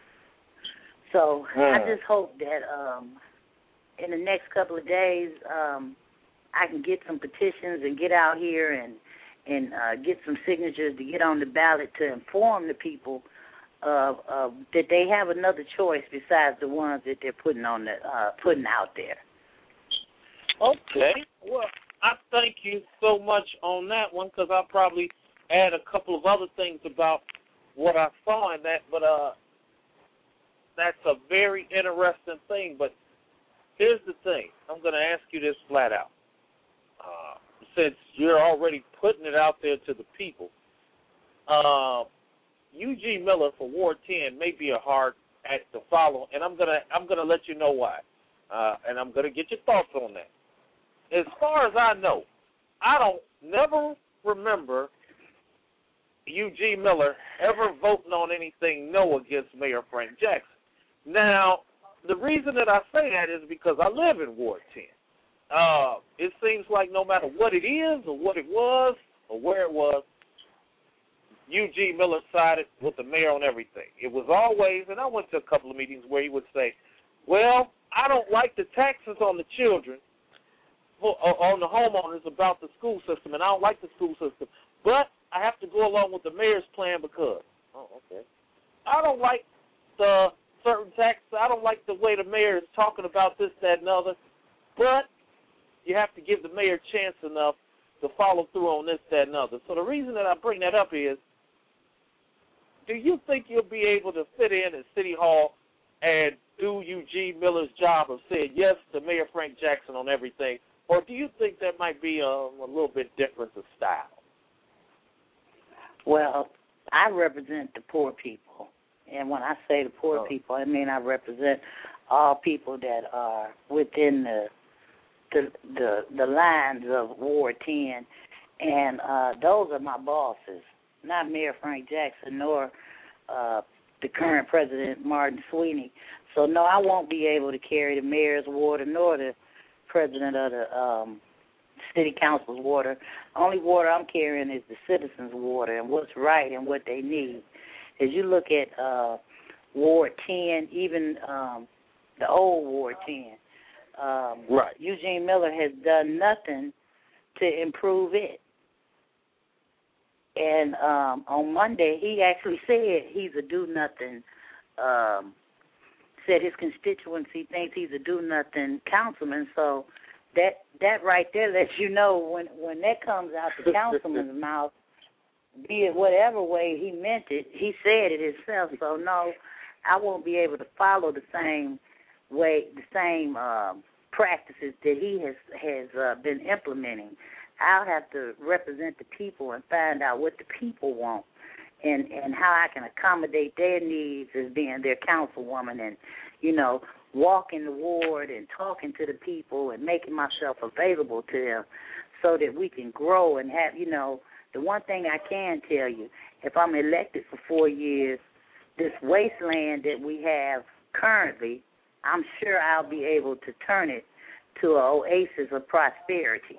So mm. I just hope that um, in the next couple of days um, I can get some petitions and get out here and and uh, get some signatures to get on the ballot to inform the people of, of that they have another choice besides the ones that they're putting on the uh, putting out there. Okay. Well, I thank you so much on that one, because I'll probably add a couple of other things about what I saw in that, but uh, that's a very interesting thing. But here's the thing. I'm going to ask you this flat out. Uh, since you're already putting it out there to the people, uh, Eugene Miller for Ward ten may be a hard act to follow, and I'm gonna I'm gonna let you know why, uh, and I'm gonna get your thoughts on that. As far as I know, I don't never remember Eugene Miller ever voting on anything no against Mayor Frank Jackson. Now, the reason that I say that is because I live in Ward ten. Uh, it seems like no matter what it is or what it was or where it was, Eugene Miller sided with the mayor on everything. It was always, and I went to a couple of meetings where he would say, well, I don't like the taxes on the children, for, uh, on the homeowners about the school system, and I don't like the school system, but I have to go along with the mayor's plan because, oh, okay. I don't like the certain taxes. I don't like the way the mayor is talking about this, that, and other, but you have to give the mayor a chance enough to follow through on this, that, and other. So the reason that I bring that up is, do you think you'll be able to fit in at City Hall and do Eugene Miller's job of saying yes to Mayor Frank Jackson on everything, or do you think that might be a, a little bit different of style? Well, I represent the poor people, and when I say the poor oh. people, I mean I represent all people that are within the the the, the lines of Ward ten, and uh, those are my bosses, not Mayor Frank Jackson nor uh, the current president, Martin Sweeney. So, no, I won't be able to carry the mayor's water nor the president of the um, city council's water. Only water I'm carrying is the citizens' water and what's right and what they need. As you look at uh, Ward ten, even um, the old Ward ten, um, right. Eugene Miller has done nothing to improve it. And um, on Monday, he actually said he's a do-nothing, um, said his constituency thinks he's a do-nothing councilman. So that that right there lets you know when, when that comes out the councilman's mouth, be it whatever way he meant it, he said it himself. So, no, I won't be able to follow the same way, the same um, practices that he has, has uh, been implementing. I'll have to represent the people and find out what the people want and, and how I can accommodate their needs as being their councilwoman and, you know, walking the ward and talking to the people and making myself available to them so that we can grow and have, you know, the one thing I can tell you, if I'm elected for four years, this wasteland that we have currently, I'm sure I'll be able to turn it to an oasis of prosperity.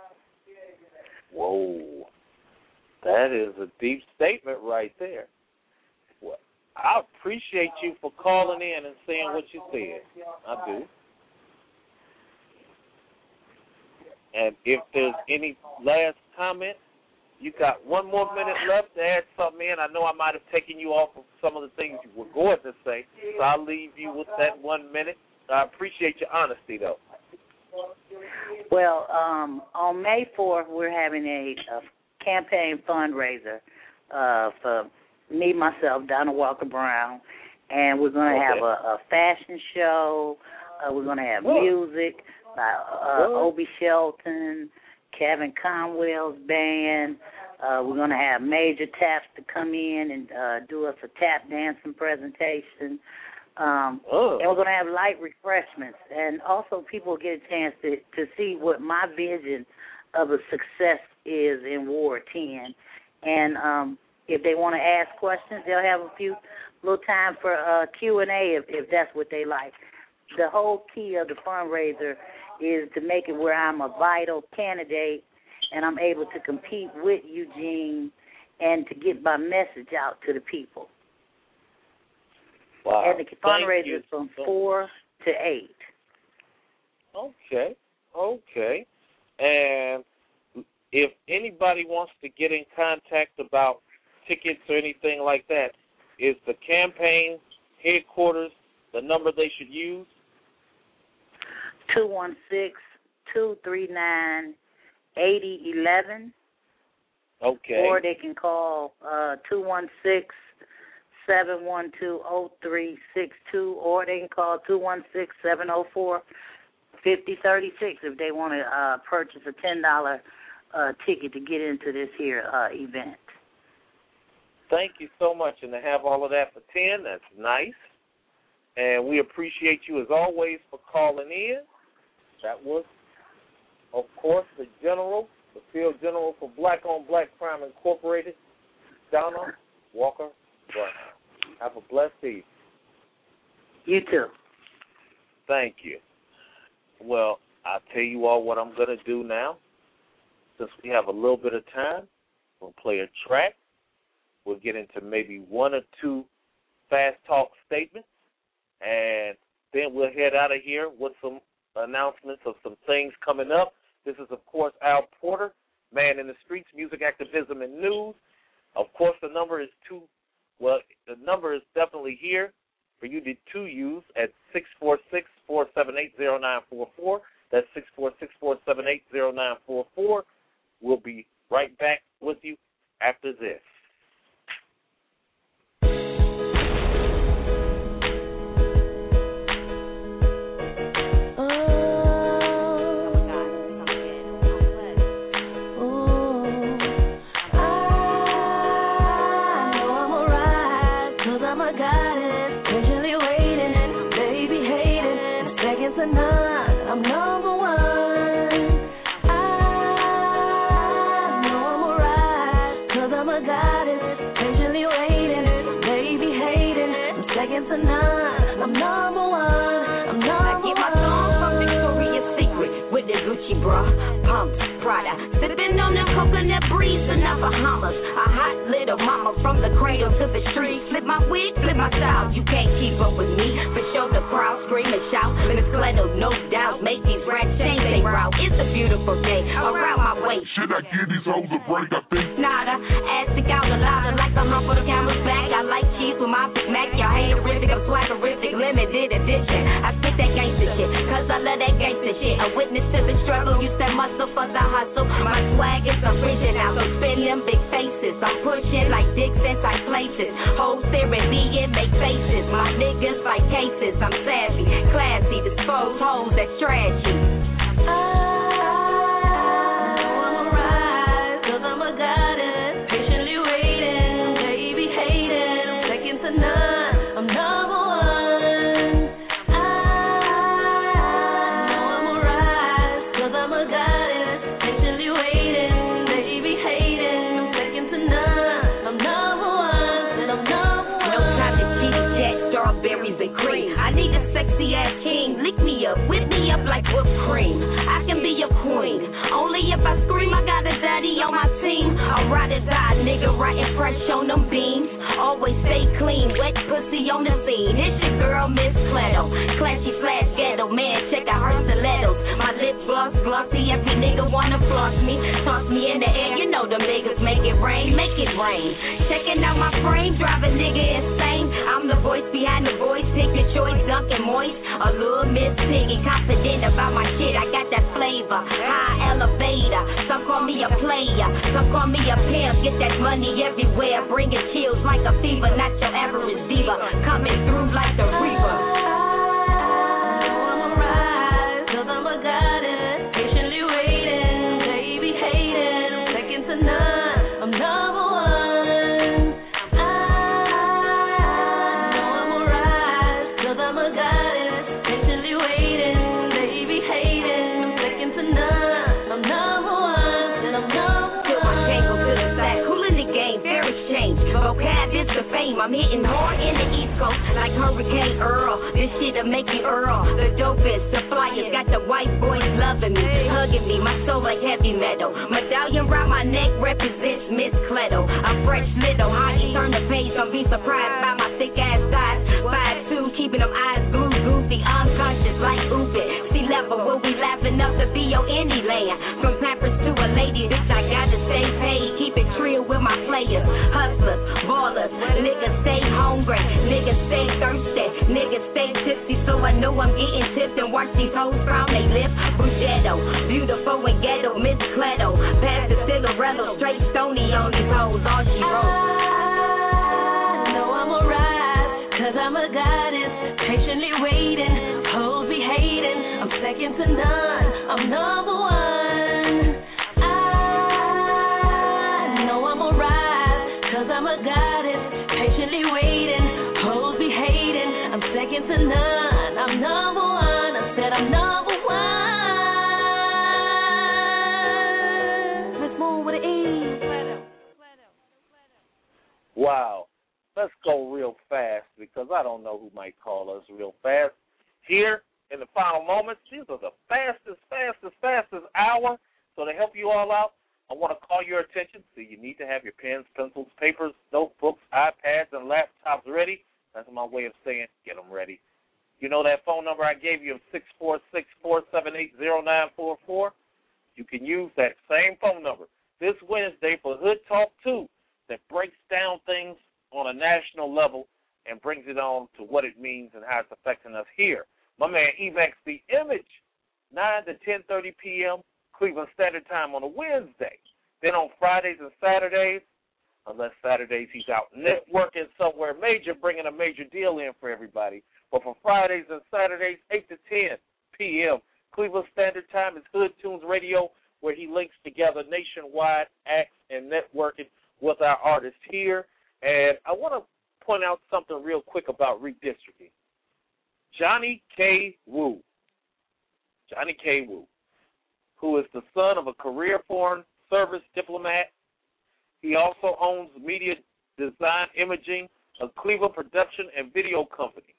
Whoa, that is a deep statement right there. Well, I appreciate you for calling in and saying what you said. I do. And if there's any last comment, you got one more minute left to add something in. I know I might have taken you off of some of the things you were going to say, so I'll leave you with that one minute. I appreciate your honesty, though. Well, um, on May fourth, we're having a, a campaign fundraiser uh, for me, myself, Donna Walker Brown, and we're going to okay. have a, a fashion show. Uh, we're going to have music by uh, Obie Shelton, Kevin Conwell's band, Uh, we're going to have Major Taps to come in and uh, do us a tap dancing presentation. Um, oh. And we're going to have light refreshments. And also people get a chance to, to see what my vision of a success is in Ward ten. And um, if they want to ask questions, they'll have a few little time for uh, Q and A if, if that's what they like. The whole key of the fundraiser is to make it where I'm a vital candidate and I'm able to compete with Eugene and to get my message out to the people. Wow. And the fundraiser is from four to eight. Okay, okay. And if anybody wants to get in contact about tickets or anything like that, is the campaign headquarters the number they should use? two one six, two three nine, eight zero one one. Okay. Or they can call uh, two one six, seven one two, zero three six two, or they can call two one six, seven zero four, five zero three six if they want to uh, purchase a ten dollars uh, ticket to get into this here uh, event. Thank you so much. And to have all of that for ten, that's nice. And we appreciate you, as always, for calling in. That was, of course, the general, the field general for Black on Black Crime Incorporated, Donna Walker Brown. Have a blessed evening. You too. Thank you. Well, I'll tell you all what I'm going to do now. Since we have a little bit of time, we'll play a track. We'll get into maybe one or two fast talk statements, and then we'll head out of here with some announcements of some things coming up. This is, of course, Al Porter, Man in the Streets, Music, Activism, and News. Of course, the number is two. Well, the number is definitely here for you to, to use at six four six, four seven eight, zero nine four four. That's six four six, four seven eight, zero nine four four. We'll be right back with you after this. Sipping on the coconut breeze in the Bahamas. A hot little mama from the cradle to the street. Flip my wig, flip my style. You can't keep up with me. For sure the crowd scream and shout. Miss Glendo, no doubt, make these rats change they route. It's a beautiful day around my waist. Should I give these hoes a break? I think nada. Ass stick out a louder like the hump of the camel's back. I like cheese with my Big Mac. Y'all hate horrific, I'm swaggerific, limited edition. I spit that gangster shit, cause I love that gangster shit. A witness to the struggle, you said muscle for the hustle. My swag is original, so spin them big faces. I'm pushing like dicks inside places. Hoes staring me and make faces. My niggas like cases. I'm savvy, classy, dispose hoes that trashy. Whip me up like whipped cream. I can be your queen. Only if I scream, I got a daddy on my team. A ride or die nigga riding fresh on them beams. Always stay clean, wet pussy on the scene. It's your girl, Miss Cleto. Classy flash ghetto, man, check out her stilettos. My lips gloss, glossy, every nigga wanna floss me. Toss me in the air, you know them niggas make it rain, make it rain. Checking out my frame, drive a nigga insane. I'm the voice behind the voice, pick your choice, Dunkin' Moist. A little Miss Piggy, confident about my shit, I got that flavor. High elevator, some call me a player, some call me a pimp. Get that money everywhere, bringing chills like a fever, not your average diva. Coming through like the reaper. I'm I'm hitting hard in the East Coast like Hurricane Earl. This shit'll make you Earl. The dopest, the flyers, got the white boys loving me, hugging me. My soul like heavy metal. Medallion round my neck represents Miss Cleto. I'm fresh little, how you turn the page, don't be surprised by my thick ass size. five two, keeping them eyes glued, goofy, unconscious like Oopit. Sea level, will we laughing up the B O any land. From Pampers to a lady, bitch, I gotta stay paid. Keep it real with my players, hustlers, ballers. Niggas stay hungry, niggas stay thirsty, niggas stay tipsy, so I know I'm getting tipped and watch these hoes frown they lips. Brugetto, beautiful and ghetto, Miss Cleto. Pass the Cigarello, straight stony on these hoes, all she wrote. I know I'm alright, cause I'm a goddess, patiently waiting, hoes be hating, I'm second to none, I'm number one. I know I'm alright, cause I'm a goddess, patiently waiting, hoes be hating, I'm second to none, I'm number one, I said I'm number one. Miss Moon with an E. Wow. Let's go real fast because I don't know who might call us real fast. Here in the final moments, these are the fastest, fastest, fastest hour. So to help you all out, I want to call your attention. So you need to have your pens, pencils, papers, notebooks, iPads, and laptops ready. That's my way of saying get them ready. You know that phone number I gave you of six four six, four seven eight, zero nine four four? You can use that same phone number this Wednesday for Hood Talk two that breaks down things on a national level and brings it on to what it means and how it's affecting us here. My man Evex the Image, nine to ten thirty p.m. Cleveland Standard Time on a Wednesday. Then on Fridays and Saturdays, unless Saturdays he's out networking somewhere major, bringing a major deal in for everybody. But for Fridays and Saturdays, eight to ten p.m., Cleveland Standard Time is Hood Tunes Radio, where he links together nationwide acts and networking with our artists here. And I want to point out something real quick about redistricting. Johnny K. Wu, Johnny K. Wu, who is the son of a career foreign service diplomat. He also owns Media Design Imaging, a Cleveland production and video company.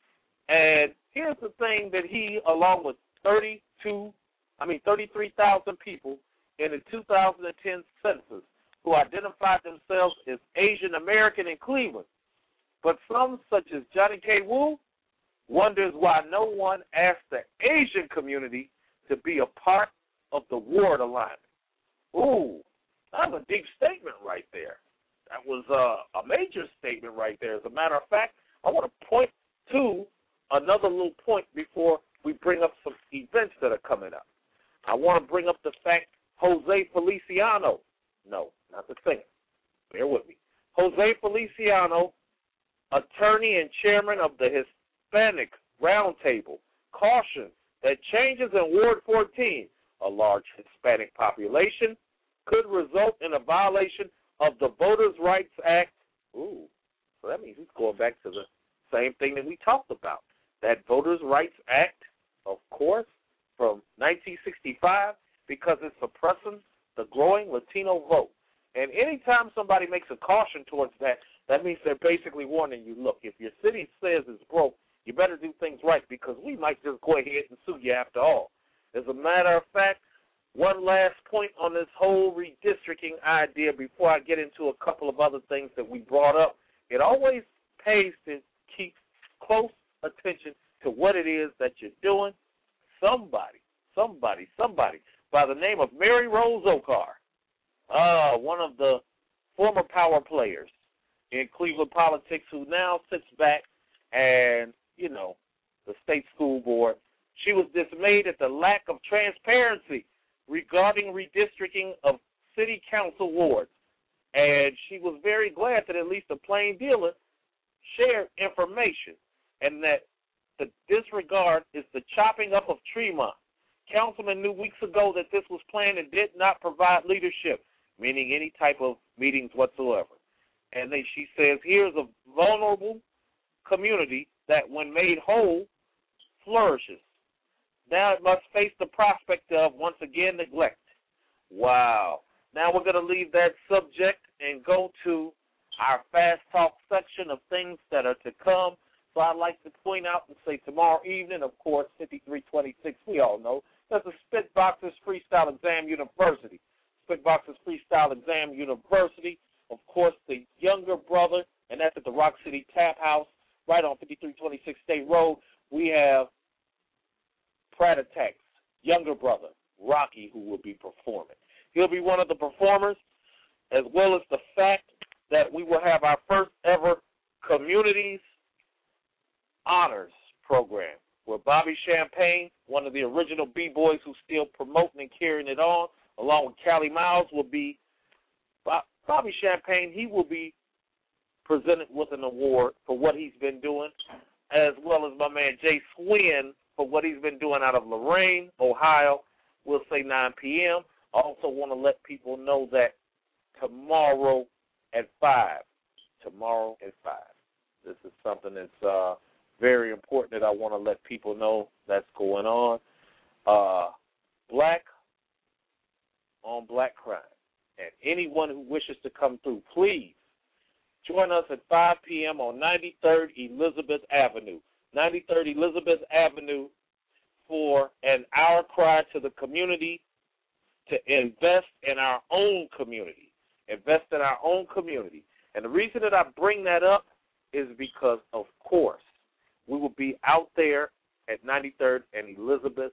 And here's the thing that he, along with thirty-two, I mean thirty-three thousand people in the two thousand ten census, who identified themselves as Asian American in Cleveland. But some, such as Johnny K. Wu, wonders why no one asked the Asian community to be a part of the ward alignment. Ooh, that's a deep statement right there. That was uh, a major statement right there. As a matter of fact, I want to point to another little point before we bring up some events that are coming up. I want to bring up the fact Jose Feliciano, no, not the singer, bear with me, Jose Feliciano, attorney and chairman of the Hispanic Roundtable, cautions that changes in Ward fourteen, a large Hispanic population, could result in a violation of the Voters' Rights Act. Ooh, so that means he's going back to the same thing that we talked about. That Voters' Rights Act, of course, from nineteen sixty-five, because it's suppressing the growing Latino vote. And anytime somebody makes a caution towards that, that means they're basically warning you, look, if your city says it's broke, you better do things right because we might just go ahead and sue you after all. As a matter of fact, one last point on this whole redistricting idea before I get into a couple of other things that we brought up. It always pays to keep close attention to what it is that you're doing. Somebody, somebody, somebody by the name of Mary Rose Okar, uh, one of the former power players in Cleveland politics who now sits back and, you know, the state school board. She was dismayed at the lack of transparency regarding redistricting of city council wards. And she was very glad that at least the plain dealer shared information and that the disregard is the chopping up of Tremont. Councilman knew weeks ago that this was planned and did not provide leadership, meaning any type of meetings whatsoever. And then she says, here's a vulnerable community that when made whole, flourishes. Now it must face the prospect of, once again, neglect. Wow. Now we're going to leave that subject and go to our fast talk section of things that are to come. So I'd like to point out and say tomorrow evening, of course, fifty-three twenty-six, we all know, that's a Spitboxers Freestyle Exam University. Spitboxers Freestyle Exam University, of course, the younger brother, and that's at the Rock City Tap House, right on fifty-three twenty-six State Road. We have Pratt Attack's younger brother, Rocky, who will be performing. He'll be one of the performers, as well as the fact that we will have our first ever Communities Honors program, where Bobby Champagne, one of the original B-boys who's still promoting and carrying it on, along with Callie Miles, will be, Bobby Champagne, he will be presented with an award for what he's been doing, as well as my man Jay Swin for what he's been doing out of Lorraine, Ohio. We'll say nine p.m. I also want to let people know that tomorrow at five, tomorrow at five, this is something that's uh, very important that I want to let people know that's going on. Uh, black on black crime. And anyone who wishes to come through, please join us at five p.m. on ninety-third Elizabeth Avenue. ninety-third Elizabeth Avenue for an hour cry to the community to invest in our own community. Invest in our own community. And the reason that I bring that up is because, of course, we will be out there at ninety-third and Elizabeth.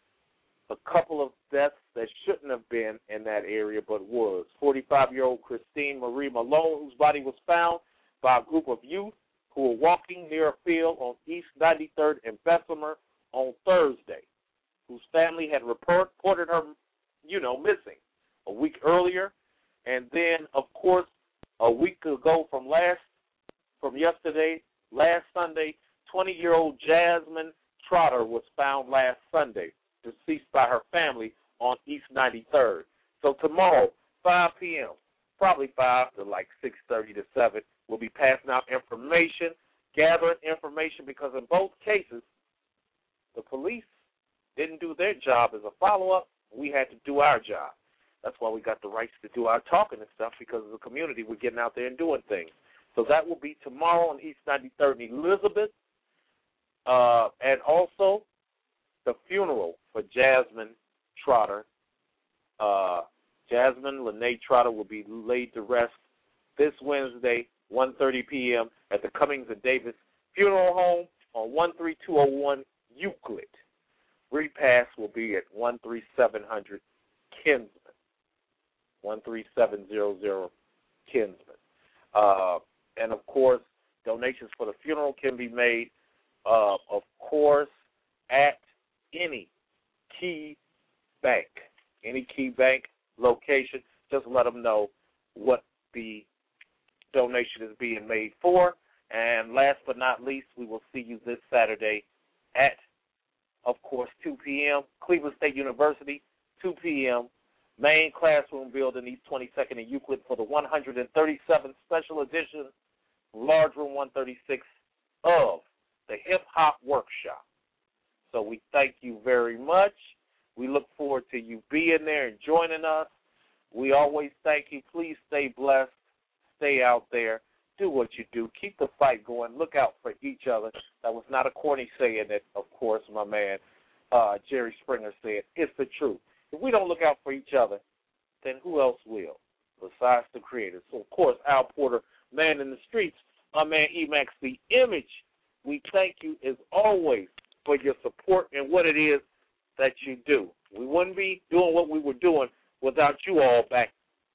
A couple of deaths that shouldn't have been in that area but was. forty-five-year-old Christine Marie Malone, whose body was found by a group of youth who were walking near a field on East ninety-third and Bessemer on Thursday, whose family had report, reported her, you know, missing a week earlier. And then, of course, a week ago from last, from yesterday, last Sunday, twenty-year-old Jasmine Trotter was found last Sunday, deceased by her family on East ninety-third. So tomorrow, five p.m., probably five to like six thirty to seven, we'll be passing out information, gathering information, because in both cases, the police didn't do their job as a follow-up. We had to do our job. That's why we got the rights to do our talking and stuff, because of the community, we're getting out there and doing things. So that will be tomorrow on East ninety-third in Elizabeth. Uh, and also, the funeral for Jasmine Trotter. Uh, Jasmine Lene Trotter will be laid to rest this Wednesday, one thirty p.m. at the Cummings and Davis Funeral Home on one three two oh one Euclid. Repass will be at one three seven hundred Kinsman. one three seven hundred Kinsman. Uh, and, of course, donations for the funeral can be made, uh, of course, at any key bank, any key bank location. Just let them know what the donation is being made for. And last but not least, we will see you this Saturday at, of course, two p.m., Cleveland State University, two p.m., main classroom building, East twenty-second and Euclid, for the one hundred thirty-seventh special edition, large room one thirty-six of the Hip Hop Workshop. So we thank you very much. We look forward to you being there and joining us. We always thank you. Please stay blessed. Stay out there. Do what you do. Keep the fight going. Look out for each other. That was not a corny saying that, of course, my man uh, Jerry Springer said. It's the truth. If we don't look out for each other, then who else will besides the Creator? So, of course, Al Porter, man in the streets, my man E-Max, the Image. We thank you, as always, for your support and what it is that you do. We wouldn't be doing what we were doing without you all back